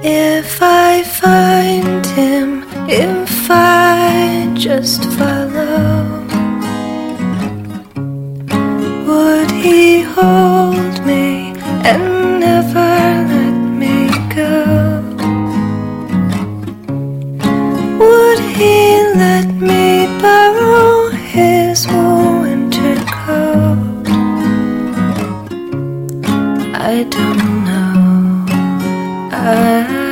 If I find him, if I just follow, would he hold me and never let me go? Would he let me borrow his winter coat? I don't know.